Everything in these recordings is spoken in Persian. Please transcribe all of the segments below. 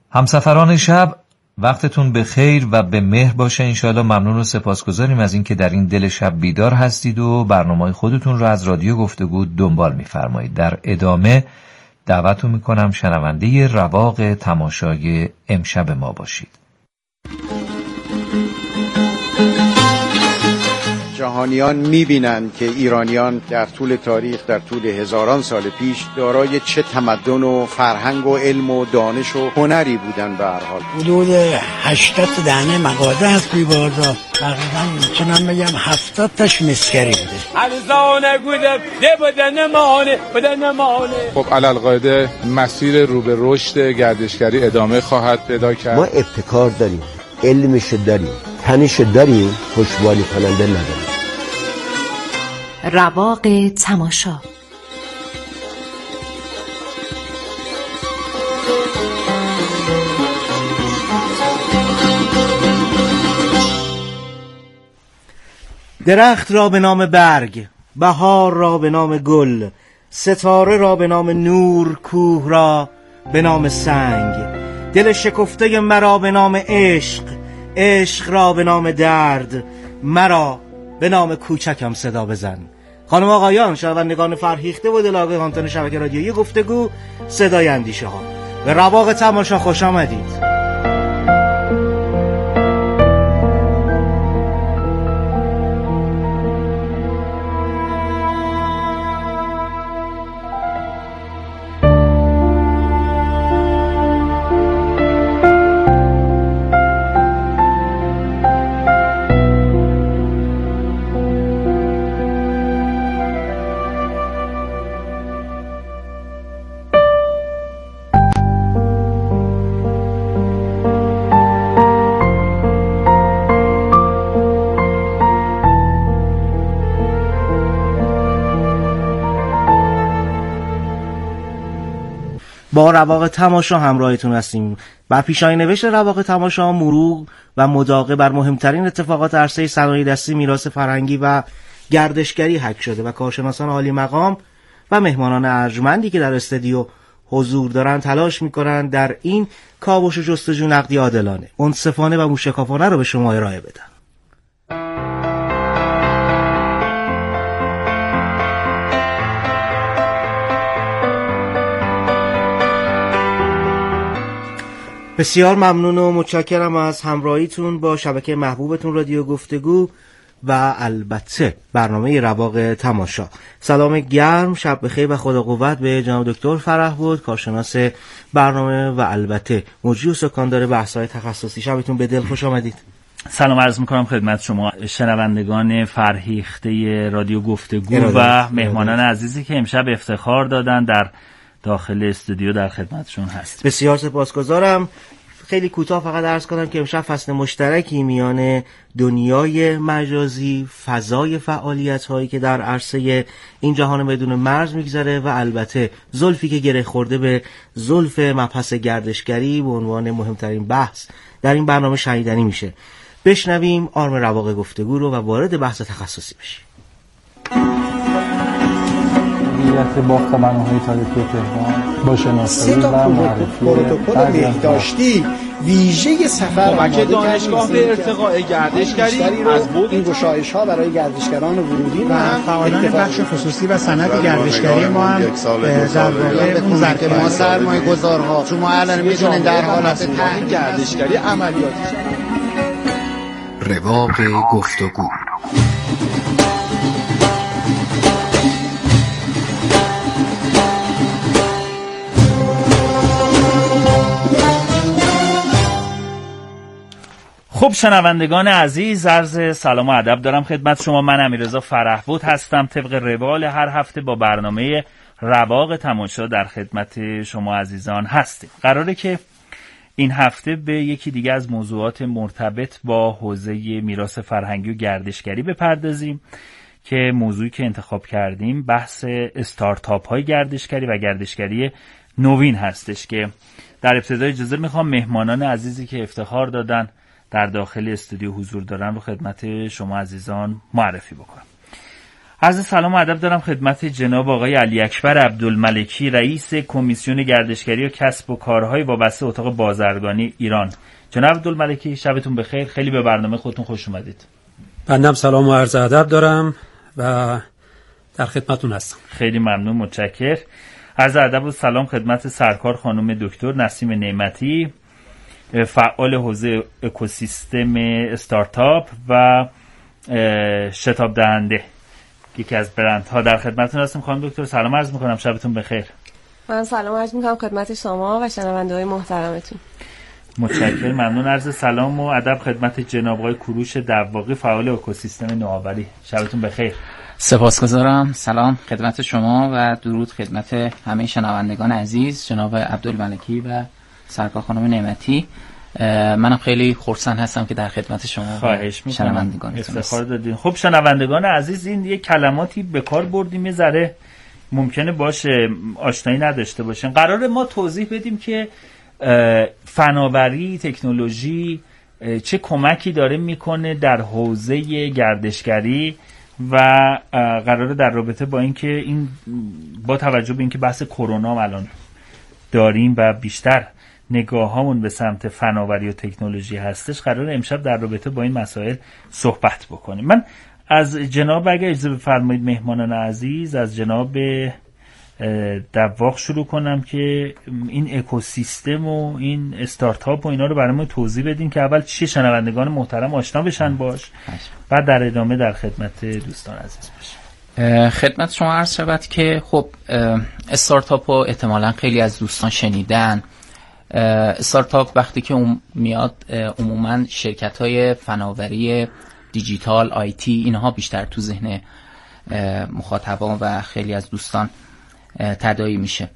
همسفران شب، وقتتون به خیر و به مهر باشه انشاءالله. ممنون و سپاسگزاریم از این که در این دل شب بیدار هستید و برنامه خودتون رو از رادیو گفتگو دنبال می‌فرمایید. در ادامه دعوتتون می‌کنم شنونده رواق تماشای امشب ما باشید. جهانیان می‌بینند که ایرانیان در طول تاریخ، در طول هزاران سال پیش دارای چه تمدن و فرهنگ و علم و دانش و هنری بودند. به هر حال حدود 80 دانه مغازه هست توی بازار، تقریبا میتونم بگم 70 تاش مسکری بوده. ارزانه گوده بدن مانه. خب علالقاعده مسیر رو به رشد گردشگری ادامه خواهد پیدا کرد. ما ابتکار داریم، علمش داریم، تنش داریم، پشتیبانی کننده نداریم. رواق تماشا. درخت را به نام برگ، بهار را به نام گل، ستاره را به نام نور، کوه را به نام سنگ، دل شکفته مرا به نام عشق، عشق را به نام درد، مرا به نام کوچکم صدا بزن. خانم آقایان، شنوندگان فرهیخته و دلاگاهان شبکه رادیویی گفتگو صدای اندیشه ها، به رواق تماشا خوش آمدید. با رواق تماشا همراهتون هستیم. بر پیشای نوشت رواق تماشا مرور و مداقه بر مهمترین اتفاقات عرصه صنایع دستی، میراث فرهنگی و گردشگری حک شده و کارشناسان عالی مقام و مهمانان ارجمندی که در استودیو حضور دارن تلاش میکنن در این کاوش و جستجو نقدی عادلانه، منصفانه و موشکافانه رو به شما ارائه بدن. بسیار ممنون و متشکرم از همراهیتون با شبکه محبوبتون رادیو گفتگو و البته برنامه رواق تماشا. سلام گرم، شب بخیر و خدا قوت به جناب دکتر فرهبود، کارشناس برنامه و البته مجری و سکاندار بحث‌های تخصصی. شبتون به دل خوش آمدید. سلام عرض می‌کنم خدمت شما شنوندگان فرهیخته رادیو گفتگو و مهمانان عزیزی که امشب افتخار دادن در داخل استودیو در خدمتشون هست. بسیار سپاسگزارم. خیلی کوتاه فقط عرض کنم که امشب فصل مشترکی میان دنیای مجازی، فضای فعالیت‌هایی که در عرصه این جهان بدون مرز میگذره و البته زلفی که گره خورده به زلف مبحث گردشگری به عنوان مهمترین بحث در این برنامه شنیدنی میشه. بشنویم آرم رواق گفتگو رو و وارد بحث تخصصی بشیم. باخت بناهای تاریخی تهران با شناسایی و معرفی پروتکل بهداشتی ویژه سفر کمک دانشگاه به ارتقاء گردشگری از بود این گشایش‌ها برای گردشگران ورودی و فعالان بخش خصوصی و صنعت گردشگری ما هم در واقع اون ظرف ما سرمایه‌گذارها شما الان می‌تونید در حالت تحقیق گردشگری عملیاتی رواق گفتگو. خب شنوندگان عزیز، عرض سلام و ادب دارم خدمت شما. من امیررضا فرهبود هستم. طبق روال هر هفته با برنامه رواق تماشا در خدمت شما عزیزان هستیم. قراره که این هفته به یکی دیگه از موضوعات مرتبط با حوزه میراث فرهنگی و گردشگری بپردازیم که موضوعی که انتخاب کردیم بحث استارتاپ های گردشگری و گردشگری نوین هستش که در ابتدای اجازه میخوام مهمانان عزیزی که افتخار دادن در داخل استودیو حضور دارن رو خدمت شما عزیزان معرفی بکنم. عرض سلام و ادب دارم خدمت جناب آقای علی اکبر عبدالملکی، رئیس کمیسیون گردشگری و کسب و کارهای وابسته اتاق بازرگانی ایران. جناب عبدالملکی شبتون بخیر، خیلی به برنامه خودتون خوش اومدید. بنده سلام و عرض ادب دارم و در خدمتتون هستم. خیلی ممنون، متشکرم. عرض ادب و سلام خدمت سرکار خانم دکتر نسیم نعمتی، فعال حوزه اکوسیستم استارتاپ و شتاب دهنده یکی از برندها. در خدمتتون هستم خانم دکتر، سلام عرض میکنم، شبتون بخیر. من سلام عرض میکنم خدمت شما و شنونده‌های محترمتون. متشکرم، ممنون. عرض سلام و ادب خدمت جناب آقای کوروش دواقی، فعال اکوسیستم نوآوری. شبتون بخیر. سپاسگزارم. سلام خدمت شما و درود خدمت همه شنوندگان عزیز، جناب عبدالملکی و سرکار خانم نعمتی. منم خیلی خرسند هستم که در خدمت شما خواهش می‌کنم. شنوندگانتون افتخار دادین. خب شنوندگان عزیز، این یک کلماتی به کار بردیم یه ذره ممکنه باشه آشنایی نداشته باشین. قراره ما توضیح بدیم که فناوری، تکنولوژی چه کمکی داره میکنه در حوزه گردشگری و قراره در رابطه با اینکه این با توجه به اینکه بحث کرونا الان داریم و بیشتر نگاهامون به سمت فناوری و تکنولوژی هستش، قراره امشب در رابطه با این مسائل صحبت بکنیم. من از جناب اگه اجازه بفرمایید مهمانان عزیز، از جناب دواق شروع کنم که این اکوسیستم و این استارتاپ و اینا رو برامون توضیح بدین که اول چی شنوندگان محترم آشنا بشن باش، بعد در ادامه در خدمت دوستان عزیز باشیم. خدمت شما عرض شود که خب استارتاپ رو احتمالاً خیلی از دوستان شنیدن. استارتاپ وقتی که میاد عموماً شرکت‌های فناوری دیجیتال، آیتی، اینها بیشتر تو ذهن مخاطبان و خیلی از دوستان تداعی میشه.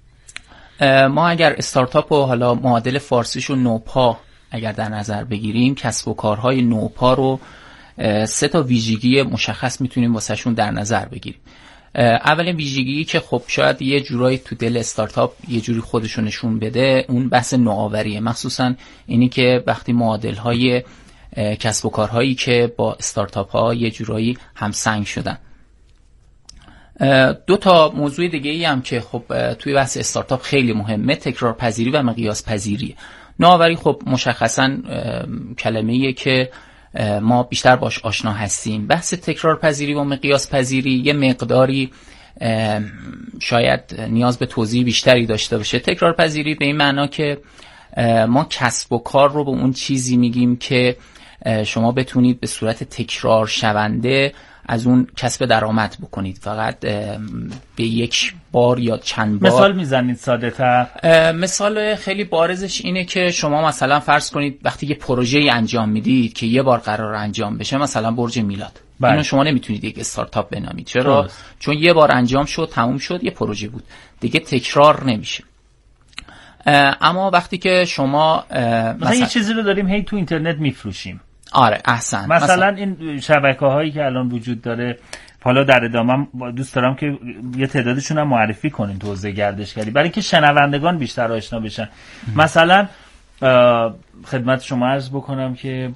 ما اگر استارتاپ و حالا معادل فارسیش و نوپا اگر در نظر بگیریم، کسب و کارهای نوپا رو 3 تا ویژگی مشخص میتونیم واسهشون در نظر بگیریم. اولین ویژگی که خب شاید یه جورایی تو دل استارتاپ یه جوری خودشون نشون بده، اون بحث نوآوریه، مخصوصا اینی که وقتی معادل‌های کسب و کارهایی که با استارتاپ ها یه جورایی همسنگ شدن. 2 تا موضوع دیگه ای هم که خب توی بحث استارتاپ خیلی مهمه، تکرارپذیری و مقیاس پذیری. نوآوری خب مشخصا کلمه‌ایه که ما بیشتر باش آشنا هستیم. بحث تکرارپذیری و مقیاس پذیری یه مقداری شاید نیاز به توضیح بیشتری داشته باشه. تکرارپذیری به این معنا که ما کسب و کار رو به اون چیزی میگیم که شما بتونید به صورت تکرار شونده از اون کسب درآمد بکنید، فقط به یک بار یا چند بار. مثال میزنید ساده تر؟ مثال خیلی بارزش اینه که شما مثلا فرض کنید وقتی یه پروژه‌ای انجام میدید که یه بار قرار انجام بشه، مثلا برج میلاد، اینو شما نمیتونید یک استارتاپ بنامید. چرا؟ چون یه بار انجام شد، تموم شد، یه پروژه بود، دیگه تکرار نمیشه. اما وقتی که شما مثلا یه چیزی رو داریم هی تو اینترنت میفروشیم. آره احسن. مثلا این شبکه‌هایی که الان وجود داره، حالا در ادامه دوست دارم که یه تعدادشون هم معرفی کنین تو حوزه گردشگری برای اینکه شنوندگان بیشتر آشنا بشن. مثلا خدمت شما عرض بکنم که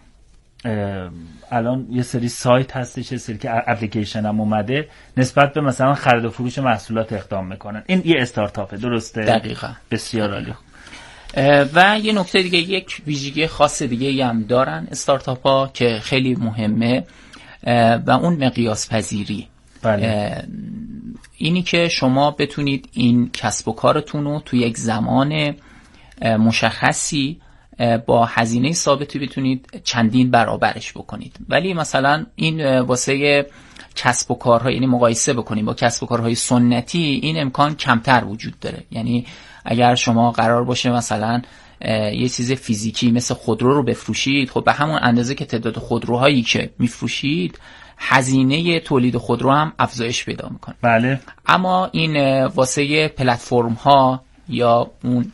الان یه سری سایت هستش، یه سری که اپلیکیشن هم اومده نسبت به مثلا خرید و فروش محصولات اقدام میکنن. این یه استارتاپه، درسته؟ دقیقاً. بسیار عالی. و یه نکته دیگه، یک ویژگی خاص دیگه هم دارن استارتاپ ها که خیلی مهمه و اون مقیاس پذیری. بله. اینی که شما بتونید این کسب و کارتون رو توی یک زمان مشخصی با هزینه ثابتی بتونید چندین برابرش بکنید. ولی مثلا این واسه کسب و کارها، یعنی مقایسه بکنیم با کسب و کارهای سنتی، این امکان کمتر وجود داره. یعنی اگر شما قرار باشه مثلا یه چیز فیزیکی مثل خودرو رو بفروشید، خب به همون اندازه که تعداد خودروهایی که میفروشید، هزینه تولید خودرو هم افزایش پیدا میکنه. بله. اما این واسه پلتفرم ها یا اون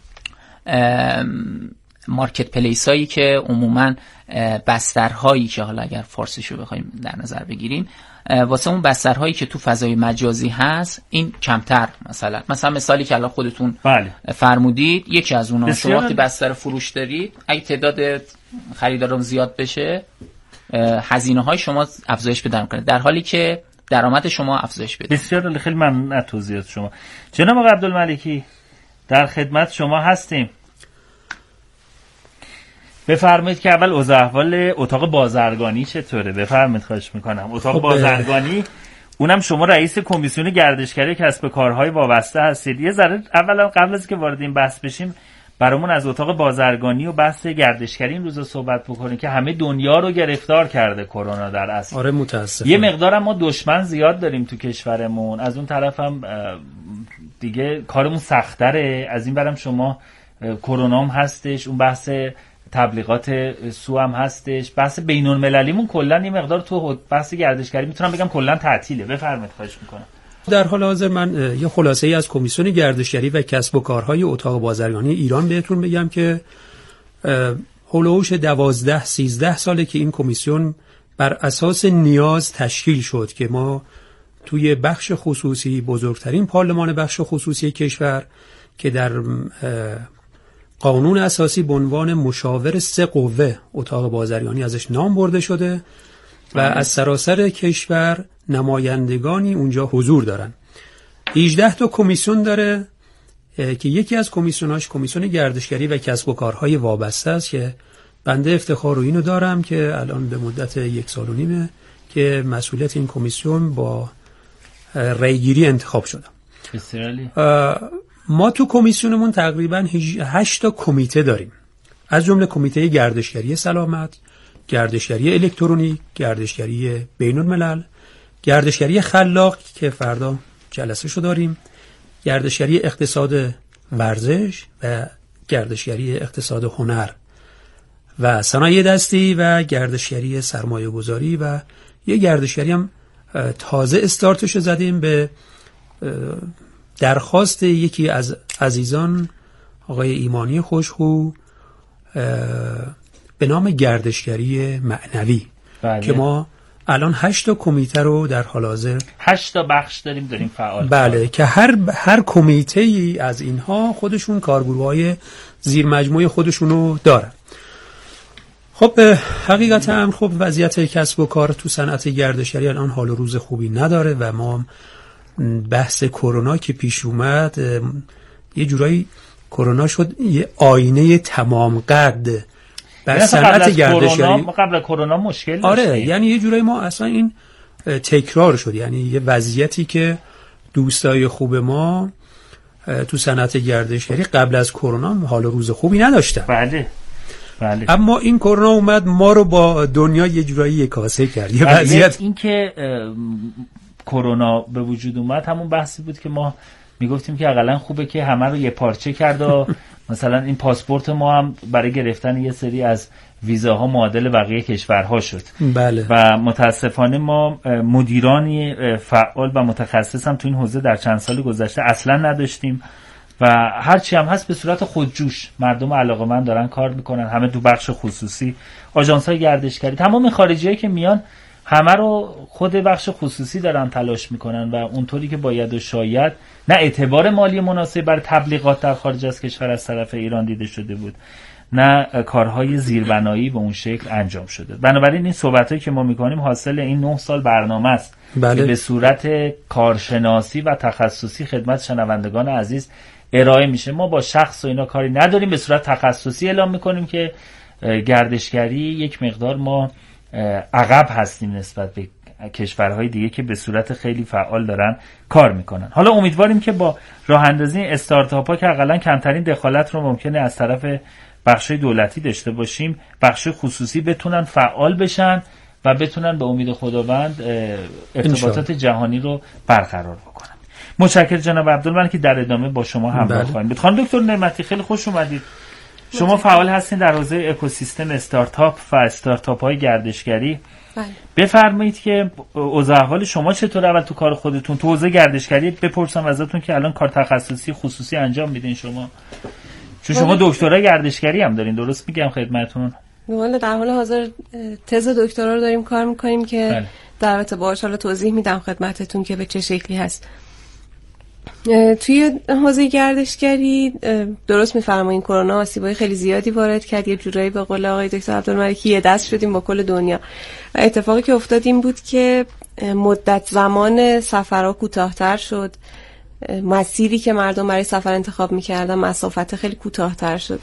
مارکت پلیس هایی که عموما بسترهایی که حالا اگر فارسیشو بخوایم در نظر بگیریم، واسه اون بسترهایی که تو فضای مجازی هست، این کمتر. مثلا مثالی که الان خودتون فرمودید، یکی از اونها شما وقتی بستر فروش دارید، اگه تعداد خریداران زیاد بشه، هزینه‌های شما افزایش پیدا کنه، در حالی که درآمد شما افزایش پیدا. بسیار خیلی ممنون از توضیحات شما. جناب آقای عبدالملکی در خدمت شما هستیم. بفرمایید که اول اوضاع احوال اتاق بازرگانی چطوره؟ بفرمایید خواهش میکنم. اتاق بازرگانی، اونم شما رئیس کمیسیون گردشگری کسب کارهای وابسته هستید. یه ذره اولا قبل از که وارد این بحث بشیم برامون از اتاق بازرگانی و بحث گردشگری این روزا صحبت بکنیم که همه دنیا رو گرفتار کرده کرونا در اصل. آره متاسفم. یه مقدار ما دشمن زیاد داریم تو کشورمون، از اون طرف هم دیگه کارمون سخت‌تره. از این برم شما کرونا هم هستش، اون بحث تبلیغات سو هم هستش، بحث بین‌المللیمون کلا یه مقدار تو بحث گردشگری میتونم بگم کلا تعطیله. بفرمایید خواهش میکنم. در حال حاضر من یه خلاصه‌ای از کمیسیون گردشگری و کسب و کارهای اتاق بازرگانی ایران بهتون بگم که هولوش 12-13 ساله که این کمیسیون بر اساس نیاز تشکیل شد که ما توی بخش خصوصی، بزرگترین پارلمان بخش خصوصی کشور که در قانون اساسی به عنوان مشاور 3 قوه اتاق بازرگانی ازش نام برده شده و از سراسر کشور نمایندگانی اونجا حضور دارن. 18 تا کمیسیون داره که یکی از کمیسیوناش کمیسیون گردشگری و کسب و کارهای وابسته است که بنده افتخار رو اینو دارم که الان به مدت 1.5 سال که مسئولیت این کمیسیون با رأیگیری انتخاب شدم. ما تو کمیسیونمون تقریبا 8 تا کمیته داریم، از جمله کمیته گردشگری سلامت، گردشگری الکترونیک، گردشگری بین الملل، گردشگری خلاق که فردا جلسه شو داریم، گردشگری اقتصاد ورزش و گردشگری اقتصاد هنر و صنایع دستی و گردشگری سرمایه گذاری و یه گردشگری هم تازه استارتش زدیم به درخواست یکی از عزیزان آقای ایمانی خوشخو به نام گردشگری معنوی. بله. که ما الان 8 تا کمیته رو در حال حاضر 8 تا بخش داریم فعال. بله که هر کمیته ای از اینها خودشون کارگروهای زیر مجموعه خودشونو دارن. خب حقیقتا هم خب وضعیت کسب و کار تو صنعت گردشگری الان حال و روز خوبی نداره و ما بحث کرونا که پیش اومد یه جورایی کرونا شد یه آینه تمام قد بر صنعت گردشگری. قبل کرونا مشکل داشتیم. آره یعنی یه جورایی ما اصلا این تکرار شد، یعنی یه وضعیتی که دوستای خوب ما تو صنعت گردشگری قبل از کرونا حال و روز خوبی نداشتن. بله. اما این کرونا اومد ما رو با دنیا یه جورایی یکاسه کرد. یه وضعیت این که کرونا به وجود اومد همون بحثی بود که ما میگفتیم که حداقل خوبه که همه رو یه پارچه کرد و مثلا این پاسپورت ما هم برای گرفتن یه سری از ویزاها معادل بقیه کشورها شد. بله. و متاسفانه ما مدیرانی فعال و متخصص هم تو این حوزه در چند سال گذشته اصلا نداشتیم و هرچی هم هست به صورت خودجوش مردم علاقه‌مند دارن کار میکنن، همه تو بخش خصوصی، آژانس‌های گردشگری، تمام خارجیایی که میان همه رو خود بخش خصوصی دارن تلاش میکنن و اونطوری که باید و شاید نه اعتبار مالی مناسب برای تبلیغات در خارج از کشور از طرف ایران دیده شده بود، نه کارهای زیربنایی به اون شکل انجام شده. بنابراین این صحبتایی که ما میکنیم حاصل این 9 سال برنامه است. بله. که به صورت کارشناسی و تخصصی خدمت شنوندگان عزیز ارائه میشه. ما با شخص و اینا کاری نداریم، به صورت تخصصی اعلام میکنیم که گردشگری یک مقدار ما عقب هستیم نسبت به کشورهای دیگه که به صورت خیلی فعال دارن کار میکنن. حالا امیدواریم که با راه اندازی استارتاپ ها که حداقل کمترین دخالت رو ممکنه از طرف بخش دولتی داشته باشیم، بخش خصوصی بتونن فعال بشن و بتونن به امید خداوند ارتباطات جهانی رو برقرار بکنن. متشکرم جناب عبدالملک که در ادامه با شما همراه خواهیم بود. خانم دکتر نعمتی خیلی خوش اومدید. شما فعال هستین در حوزه اکوسیستم استارتاپ و استارتاپ های گردشگری. بله. بفرمایید که اوضاع احوال شما چطوره اول تو کار خودتون تو حوزه گردشگری؟ بپرسم ازتون که الان کار تخصصی خصوصی انجام میدین شما، چون شما دکترای گردشگری هم دارین، درست میگم خدمتتون؟ والا در حال حاضر تز دکترا رو داریم کار میکنیم که در رابطه باهاش حالا توضیح میدم خدمتتون که به چه شکلی هست. توی حوزه گردشگری درست می‌فرمایید کرونا آسیبای خیلی زیادی وارد کرد، یه جورایی به قول آقای دکتر عبدالملکی یه دست شدیم با کل دنیا و اتفاقی که افتاد این بود که مدت زمان سفرها کوتاه‌تر شد، مسیری که مردم برای سفر انتخاب می‌کردن مسافت خیلی کوتاه‌تر شد.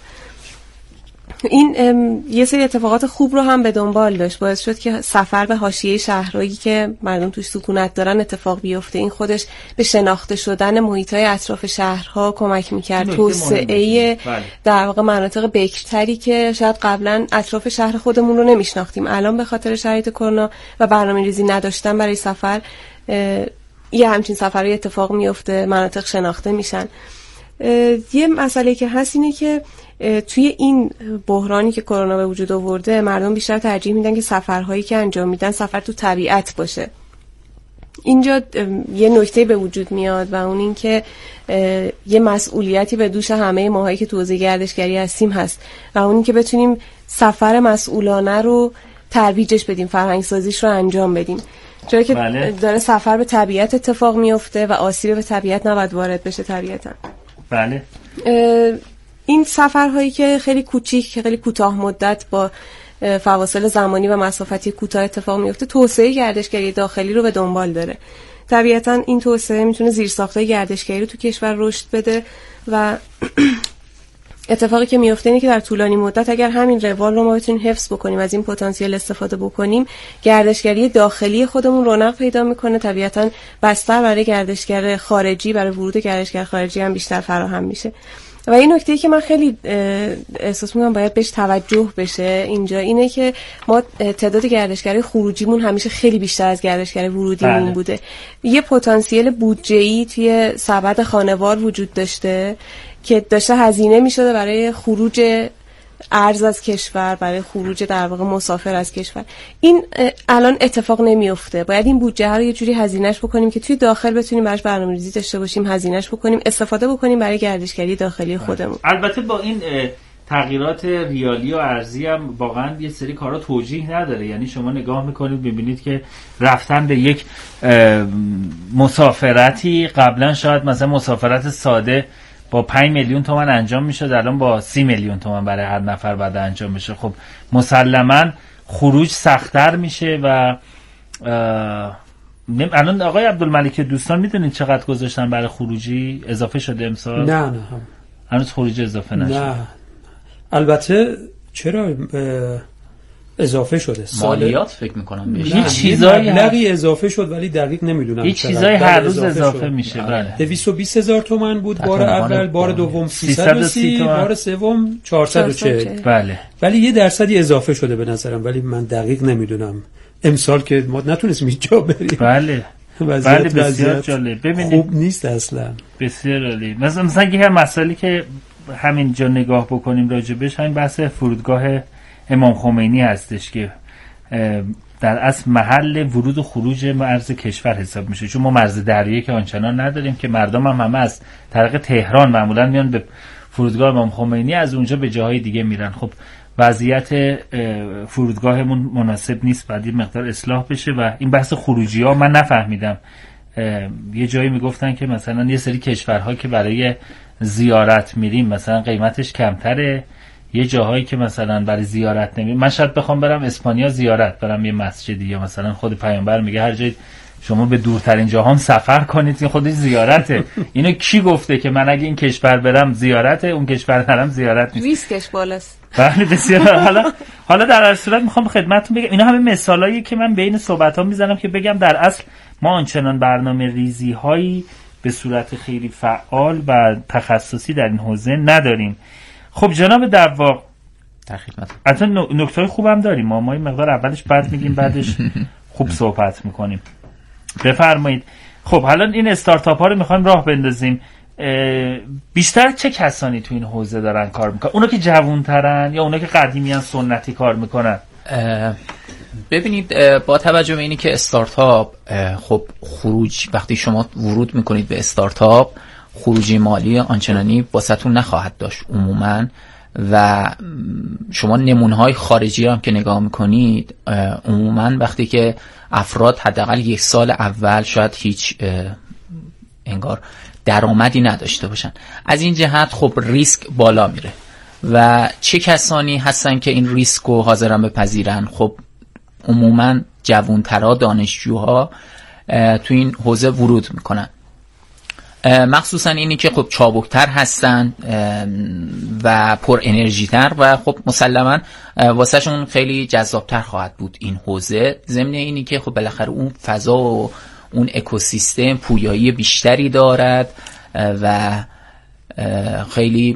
این یه سری اتفاقات خوب رو هم به دنبال داشت، باعث شد که سفر به حاشیه شهرهایی که مردم توش سکونت دارن اتفاق بیفته. این خودش به شناخته شدن محیط‌های اطراف شهرها کمک می‌کرد، توسعه در واقع مناطق بکرتری که شاید قبلا اطراف شهر خودمون رو نمی‌شناختیم، الان به خاطر شرایط کرونا و برنامه‌ریزی نداشتن برای سفر یه همچین سفرهای اتفاق میفته، مناطق شناخته میشن. یه مسئله که هست اینه که توی این بحرانی که کرونا به وجود آورده مردم بیشتر ترجیح میدن که سفرهایی که انجام میدن سفر تو طبیعت باشه. اینجا یه نکته به وجود میاد و اون این که یه مسئولیتی به دوش همه ماهایی که تو حوزه گردشگری هستیم هست و اون این که بتونیم سفر مسئولانه رو ترویجش بدیم، فرهنگ سازیش رو انجام بدیم، چرا که داره سفر به طبیعت اتفاق میفته و آسیب به طبیعت نباید وارد بشه طبیعتا. بله. این سفرهایی که خیلی کوچیک، خیلی کوتاه مدت با فواصل زمانی و مسافتی کوتاه اتفاق میفته، توسعه گردشگری داخلی رو به دنبال داره. طبیعتا این توسعه میتونه زیرساخت‌های گردشگری رو تو کشور رشد بده و اتفاقی که میفته اینه که در طولانی مدت اگر همین روال رو ما بتونیم حفظ بکنیم، از این پتانسیل استفاده بکنیم، گردشگری داخلی خودمون رونق پیدا میکنه، طبیعتا بستر برای گردشگر خارجی، برای ورود گردشگر خارجی هم بیشتر فراهم میشه. و این نکته‌ای که من خیلی احساس می‌کنم باید بهش توجه بشه اینجا اینه که ما تعداد گردشگری خروجیمون همیشه خیلی بیشتر از گردشگری ورودیمون بوده. یه پتانسیل بودجه‌ای توی سبد خانوار وجود داشته که داشته هزینه می‌شده برای خروج ارز از کشور، برای خروج در واقع مسافر از کشور. این الان اتفاق نمیفته. باید این بودجه رو یه جوری هزینه‌اش بکنیم که توی داخل بتونیم براش برنامه‌ریزی داشته باشیم، هزینه‌اش بکنیم، استفاده بکنیم برای گردشگری داخلی خودمون. البته با این تغییرات ریالی و ارزی هم واقعا یه سری کارا توجیه نداره. یعنی شما نگاه میکنید ببینید که رفتن به یک مسافرتی قبلا شاید مثلا مسافرت ساده با 5 میلیون تومان انجام میشد، الان با 30 میلیون تومان برای هر نفر بعد انجام بشه. خب مسلما خروج سخت‌تر میشه و الان آقای عبدالملک دوستان میدونید چقدر گذاشتن برای خروجی؟ اضافه شده امسال؟ نه هنوز خروجی اضافه نشده. نه البته چرا اضافه شده؟ مالیات فکر میکنم بهش هیچ چیزایی مبلغی اضافه شد ولی دقیق نمیدونم. هیچ چیزایی هر روز اضافه میشه. بله 220,000 تومان بود بار اول، بار دوم 330 تومان، بار سوم 440. بله ولی یه درصدی اضافه شده به نظرم، ولی من دقیق نمیدونم. امسال که ما نتونستیم اینجا بریم. بله بسیار جالب. ببینید خوب نیست اصلا. بسیار عالی. مثلا یه مسئله که همینجا نگاه بکنیم راجبش، همین بحث فرودگاه امام خمینی هستش که در اصل محل ورود و خروج مرز کشور حساب میشه، چون ما مرز دریایی که آنچنان نداریم که مردم هم همه از طریق تهران معمولا میان به فرودگاه امام خمینی، از اونجا به جاهای دیگه میرن. خب وضعیت فرودگاهمون مناسب نیست، باید یه مقدار اصلاح بشه. و این بحث خروجی ها من نفهمیدم، یه جایی میگفتن که مثلا یه سری کشورها که برای زیارت میریم مثلا قیمتش کمتره، یه جاهایی که مثلا برای زیارت نمیریم. من شاید بخوام برم اسپانیا زیارت، برم یه مسجدی، یا مثلا خود پیامبر میگه هر جای شما به دورترین جهان سفر کنید، این خودش زیارته. اینو کی گفته که من اگه این کشور برم زیارته، اون کشور برم زیارت نیست؟ ریسکش بالاست. بله بسیار. حالا در هر صورت میخوام خدمتتون بگم اینا همه مثالایی که من بین صحبت‌ها میزنم که بگم در اصل ما آنچنان برنامه‌ریزی هایی به صورت خیلی فعال و تخصصی در این حوزه نداریم. خب جناب دواق، حتی نکته خوبم داریم، ما این مقدار اولش بد میگیم بعدش خوب صحبت میکنیم. بفرمایید. خب حالا این استارتاپ ها رو میخوایم راه بندازیم. بیشتر چه کسانی تو این حوزه دارن کار میکنن؟ اونا که جوانترن یا اونا که قدیمیان سنتی کار میکنن؟ ببینید با توجه به اینی که استارتاپ خب خروج، وقتی شما ورود میکنید به استارتاپ خروجی مالی آنچنانی واسهتون نخواهد داشت عموما، و شما نمونه‌های خارجی هم که نگاه میکنید عموما وقتی که افراد حداقل 1 سال اول شاید هیچ انگار درآمدی نداشته باشن. از این جهت خب ریسک بالا میره و چه کسانی هستن که این ریسک رو حاضرن بپذیرن؟ خب عموما جوانترها، دانشجوها تو این حوزه ورود میکنن، مخصوصا اینی که خب چابکتر هستن و پر انرژی تر و خب مسلما واسه شون خیلی جذابتر خواهد بود این حوزه، ضمن اینی که خب بالاخره اون فضا و اون اکوسیستم پویایی بیشتری دارد و خیلی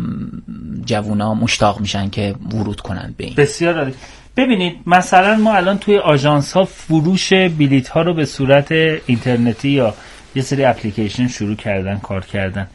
جوونا مشتاق میشن که ورود کنن به این. بسیار عالی. ببینید مثلا ما الان توی آژانس ها فروش بلیط ها رو به صورت اینترنتی یا یه سری اپلیکیشن شروع کردن کار کردن.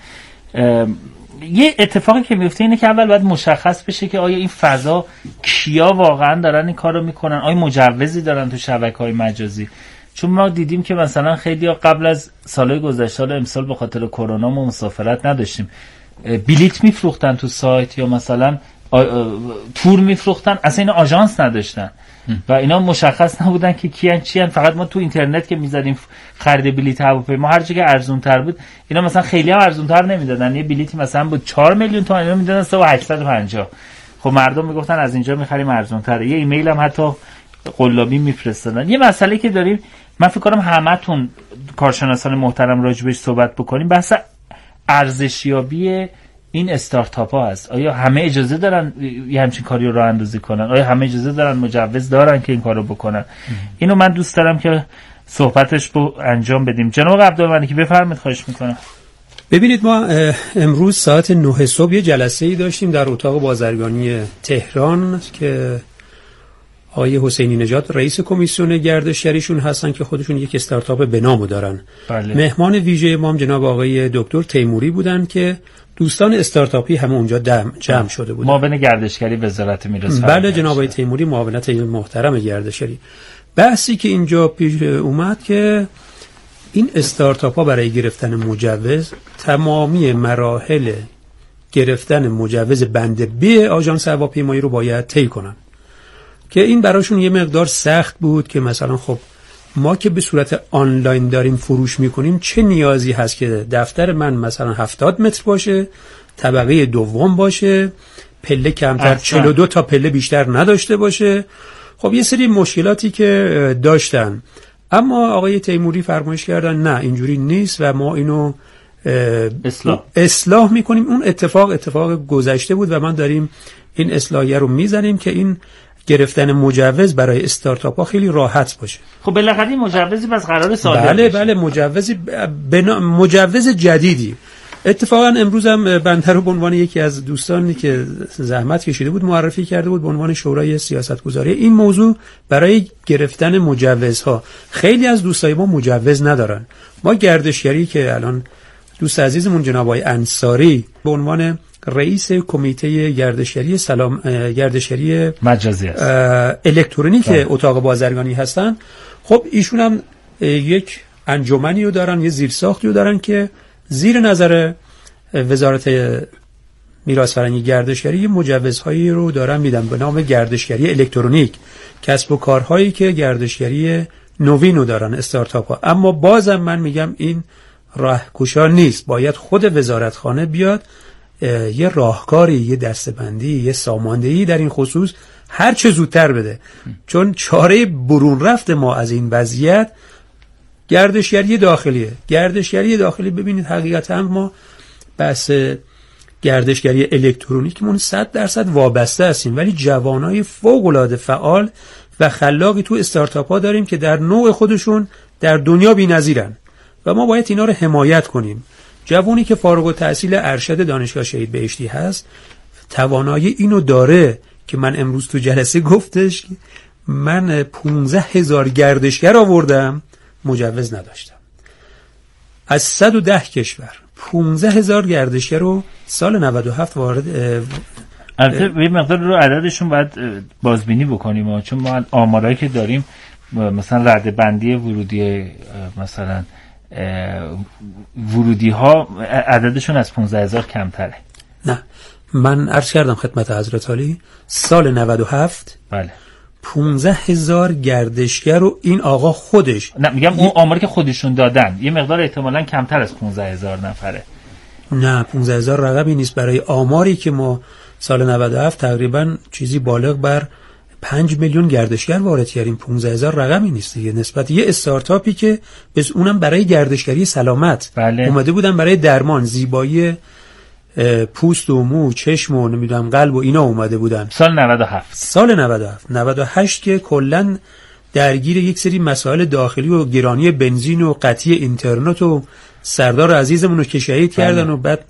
یه اتفاقی که میفته اینه که اول باید مشخص بشه که آیا این فضا کیا واقعا دارن این کار رو میکنن، آیا مجوزی دارن تو شبکه‌های مجازی. چون ما دیدیم که مثلا خیلی قبل از سالهای گذشته، امسال به خاطر کرونا ما مسافرت نداشتیم، بلیط میفروختن تو سایت یا مثلا تور میفروختن، اصلا این آژانس نداشتن و اینا مشخص نبودن که کیان چیان. فقط ما تو اینترنت که میزدیم خرید بلیط هواپیما هر چی که ارزون تر بود، اینا مثلا خیلی هم ارزون تر نمیدادن. یه بلیطی مثلا بود 4 میلیون تومان، اینا میدادن 3850. خب مردم میگفتن از اینجا میخریم ارزون تره. یه ایمیل هم حتی قلابی میفرستادن. یه مسئله که داریم، من فکر کنم همتون کارشناسان محترم راجبش صحبت بکنیم، بحث ارزشیابی این استارتاپ ها هست. آیا همه اجازه دارن یه همچین کاری رو راه اندازی کنن؟ آیا همه اجازه دارن، مجوز دارن که این کارو بکنن؟ اینو من دوست دارم که صحبتش رو انجام بدیم. جناب عبدالملکی بفرمایید، خواهش میکنم. ببینید ما امروز ساعت 9 صبح یه جلسه‌ای داشتیم در اتاق بازرگانی تهران که آقای حسینی نژاد رئیس کمیسیون گردشگریشون هستن که خودشون یک استارتاپ به نامو دارن. بله. مهمان ویژه ما جناب آقای دکتر تیموری بودن که دوستان استارتاپی همه اونجا جمع شده بودن. معاون گردشگری وزارت میراث. بله جناب آقای تیموری معاونت محترم گردشگری. بحثی که اینجا پیش اومد که این استارتاپ ها برای گرفتن مجوز تمامی مراحل گرفتن مجوز بند ب آژانس هواپیمایی رو باید طی کنن که این براشون یه مقدار سخت بود که مثلا خب ما که به صورت آنلاین داریم فروش میکنیم، چه نیازی هست که دفتر من مثلا 70 متر باشه، طبقه دوم باشه، پله کمتر 42 تا پله بیشتر نداشته باشه. خب یه سری مشکلاتی که داشتن، اما آقای تیموری فرمایش کردن نه اینجوری نیست و ما اینو اصلاح میکنیم. اون اتفاق گذشته بود و من داریم این اصلاحیه رو میزنیم که این گرفتن مجوز برای استارتاپ ها خیلی راحت باشه. خب بالاخره مجوزی پس قرار صادر بشه. بله مجوز جدیدی. اتفاقا امروز هم بنده رو به عنوان یکی از دوستانی که زحمت کشیده بود معرفی کرده بود به عنوان شورای سیاستگذاری این موضوع برای گرفتن مجوزها. خیلی از دوستای ما مجوز ندارن. ما گردشگری که الان دوست عزیزمون جناب آقای انصاری به عنوان رئیس کمیته گردشگری مجازی است، الکترونیک اتاق بازرگانی هستن. خب ایشون هم یک انجمنی رو دارن، یه زیرساختی رو دارن که زیر نظر وزارت میراث فرهنگی گردشگری مجوزهایی رو دارن میدن به نام گردشگری الکترونیک، کسب و کارهایی که گردشگری نوین رو دارن، استارتاپ ها. اما بازم من میگم این راهگشا نیست، باید خود وزارتخانه بیاد یه راهکاری، یه دستبندی، یه ساماندهی در این خصوص هر چه زودتر بده، چون چاره برون رفت ما از این وضعیت گردشگری داخلیه. گردشگری داخلی ببینید حقیقتا ما بس گردشگری الکترونیکمون 100% وابسته هستیم، ولی جوانای فوق‌العاده فعال و خلاقی تو استارتاپ ها داریم که در نوع خودشون در دنیا بی‌نظیرن و ما باید اینا رو حمایت کنیم. جوانی که فارغ التحصیل ارشد دانشگاه شهید بهشتی هست توانایی اینو داره که من امروز تو جلسه گفتش که من 15,000 گردشگر آوردم مجوز نداشتم از 110 کشور. 15,000 گردشگر رو سال 97 وارد البته یه مقدار رو عددشون باید بازبینی بکنیم، چون ما آمارایی که داریم مثلا رده بندی ورودی مثلا ورودی ها عددشون از 15,000 کمتره. نه من عرض کردم خدمت حضرت عالی سال 97 بله 15,000 گردشگر رو این آقا خودش، نه میگم اون آماری که خودشون دادن یه مقدار احتمالاً کمتر از 15,000 نفره. نه 15,000 رقمی نیست. برای آماری که ما سال 97 تقریبا چیزی بالغ بر 5 میلیون گردشگر وارد کردیم. 15,000 رقمی نیست دیگه، نسبت یه استارتاپی که بس اونم برای گردشگری سلامت اومده بودن، برای درمان زیبایی پوست و مو، چشم و نمیدونم قلب و اینا اومده بودن. سال 97 98 که کلا درگیر یک سری مسائل داخلی و گرانی بنزین و قطعی اینترنت و سردار عزیزمون رو که شهید کردن و بعد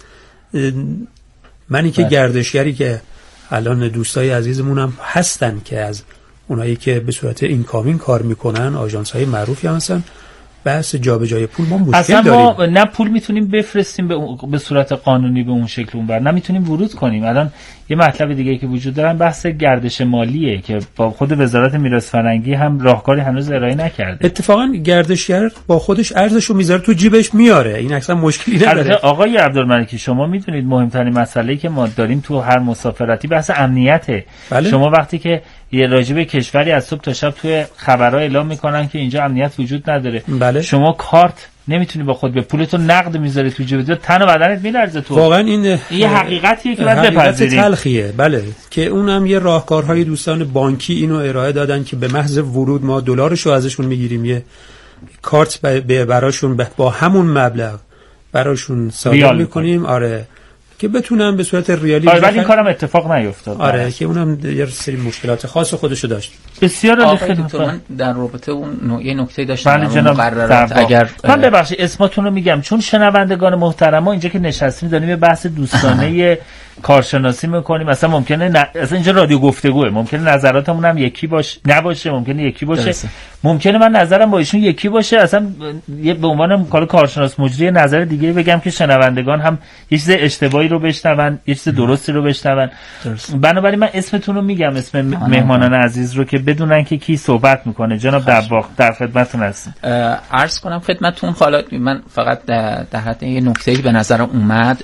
منی که گردشگری که الان دوستای عزیزمونم هستن که از اونایی که به صورت اینکامین کار میکنن، آژانس‌های معروفی هم هستن، بحث جابجایی پول ما مشکل داریم. ما نه پول میتونیم بفرستیم به صورت قانونی به اون شکل اونور، نه میتونیم ورود کنیم. الان یه مطلب دیگه که وجود دارن بحث گردش مالیه که با خود وزارت میراث فرهنگی هم راهکاری هنوز ارائه نکرده. اتفاقا گردشگر با خودش ارزشو میذاره تو جیبش میاره، این اصلا مشکلی نداره. آقای عبدالملکی شما میدونید مهمترین مسئله‌ای که ما داریم تو هر مسافرتی بحث امنیته. بله؟ شما وقتی که یه راجب کشوری از صبح تا شب توی خبرها اعلام میکنن که اینجا امنیت وجود نداره، بله؟ شما کارت نمیتونی با خود به پولتو نقد میذاری تو جیبت، تن و بدنت میلرزه. تو واقعا این یه حقیقتیه که باید بپذیریم. تلخیه، بله، که اونم یه راهکارهای دوستان بانکی اینو ارائه دادن که به محض ورود ما دلارشو ازشون میگیریم، یه کارت براشون با همون مبلغ براشون صادر میکنیم. آره که بتونن به صورت ریالی. ولی این کارم اتفاق نیفتاد. آره که اونم یه سری مشکلات خاص خودشو داشت. بسیار عالی. من در رابطه اون یه نکته داشتم. بله جناب، اگر من ببخشید اسمتون رو میگم چون شنوندگان محترم ما اینجا که نشستیم داریم یه بحث دوستانه کارشناسی میکنیم، مثلا ممکنه اصلا اینجا رادیو گفتگوه، ممکنه نظراتمون هم یکی نباشه، ممکنه یکی باشه، ممکنه من نظرم با ایشون یکی باشه، اصلا به عنوان کارشناس مجری نظر دیگه بگم که شنوندگان هم یه چیز اشتباهی رو بشنون، یه چیز درستی رو بشنون. بنابراین من اسمتون رو میگم، اسم مهمانان عزیز رو که بدونن که کی صحبت میکنه. جناب دباغ در خدمتتون هستم. عرض کنم خدمتتون، حالا من فقط در حد یه نکته‌ای به نظر اومد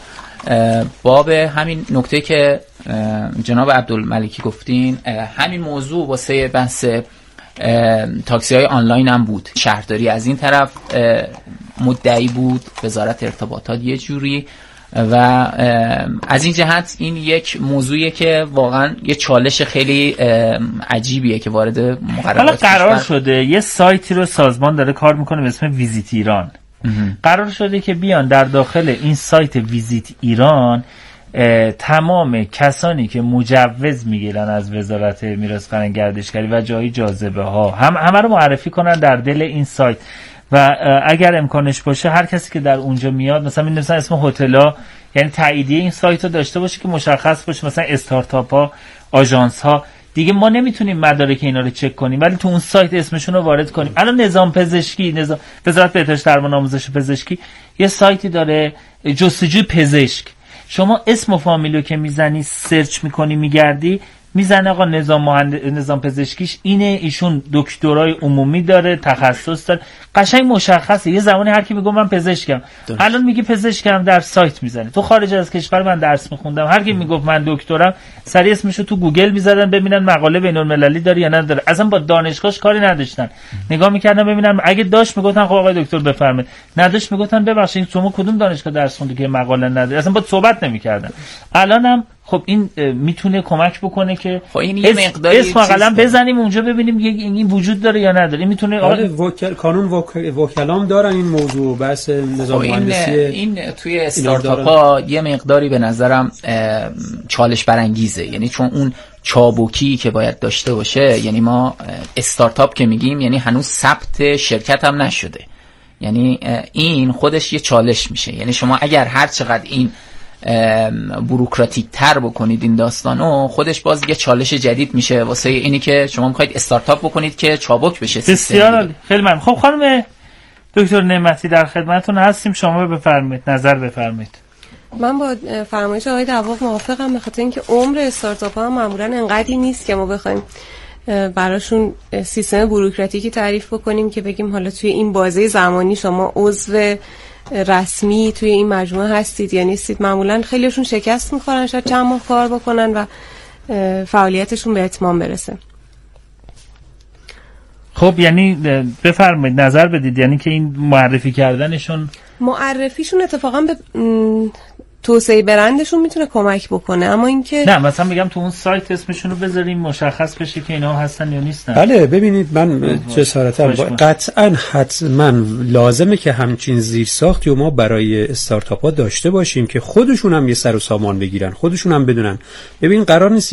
باب همین نکته که جناب عبدالملکی گفتین، همین موضوع واسه بحث تاکسی های آنلاین هم بود. شهرداری از این طرف مدعی بود، وزارت ارتباطات یه جوری، و از این جهت این یک موضوعیه که واقعا یه چالش خیلی عجیبیه که وارد مقررات حالا قرار شده یه سایتی رو سازمان داره کار میکنه به اسم ویزیت ایران. قرار شده که بیان در داخل این سایت ویزیت ایران تمام کسانی که مجوز میگیرن از وزارت میراث فرهنگی گردشگری و جایی جاذبه ها همه رو معرفی کنن در دل این سایت، و اگر امکانش باشه هر کسی که در اونجا میاد مثلا می‌نویسن اسم هتل‌ها، یعنی تاییدیه این سایت رو داشته باشه که مشخص باشه، مثلا استارتاپ ها، آژانس ها. دیگه ما نمیتونیم مدارک اینا رو چک کنیم ولی تو اون سایت اسمشون رو وارد کنیم. الان نظام پزشکی، وزارت بهداشت درمان آموزش پزشکی یه سایتی داره جستجوی پزشک. شما اسم و فامیلو که میزنی سرچ میکنی میگردی میزنه آقا نظام پزشکیش اینه، ایشون دکترای عمومی داره، تخصص داره، قشنگ مشخصه. یه زمانی هر کی میگه من پزشکم، الان میگه پزشکم در سایت میزنه. تو خارج از کشور من درس میخوندم، هر کی میگفت من دکترم سریع اسمشو تو گوگل میزدن ببینن مقاله بین‌المللی داره یا نداره، اصلا با دانشگاهش کاری نداشتن، نگاه میکردن ببینن اگه داشت میگفتن خب آقای دکتر بفرمایید، نداشت میگفتن ببخشید شما کدوم دانشگاه درس خوندی که مقاله نداره، اصلا با صحبت نمیکردن. الانم خب این میتونه کمک بکنه که خب این یه مقداری اسم قلم بزنیم اونجا ببینیم این وجود داره یا نداره. این میتونه قانون وکلام دارن این موضوع بحث نظام مهندسی. این توی استارتاپ ها یه مقداری به نظرم چالش برانگیزه، یعنی چون اون چابکی که باید داشته باشه، یعنی ما استارتاپ که میگیم یعنی هنوز ثبت شرکت هم نشده، یعنی این خودش یه چالش میشه. یعنی شما اگر هر چقدر این بوروکراتیک تر بکنید این داستانو، خودش باز یه چالش جدید میشه واسه اینی که شما میخواید استارتاپ بکنید که چابک بشه. بسیار خیلی ممنون. خب خانم دکتر نعمتی در خدمتتون هستیم، شما بفرمایید، نظر بفرمایید. من با فرمایش آقای دباغ موافقم، به خاطر اینکه عمر استارتاپ ها معمولا انقدری نیست که ما بخوایم براشون سیستم بوروکراتیکی تعریف بکنیم که بگیم حالا توی این بازه زمانی شما عضو رسمی توی این مجموعه هستید یا نیستید. معمولا خیلیشون شکست میخورن، شاید چند ماه کار بکنن و فعالیتشون به اتمام برسه. خب یعنی بفرمایید نظر بدید، یعنی که این معرفیشون اتفاقا به توسعه برندشون میتونه کمک بکنه، اما اینکه نه مثلا میگم تو اون سایت اسمشون رو بذاریم مشخص بشه که اینا هستن یا نیستن. بله ببینید من جسارتا قطعا حتما لازمه که همچین زیرساختی و ما برای استارتاپ ها داشته باشیم که خودشون هم یه سر و سامان بگیرن، خودشون هم بدونن. ببین قرار نیست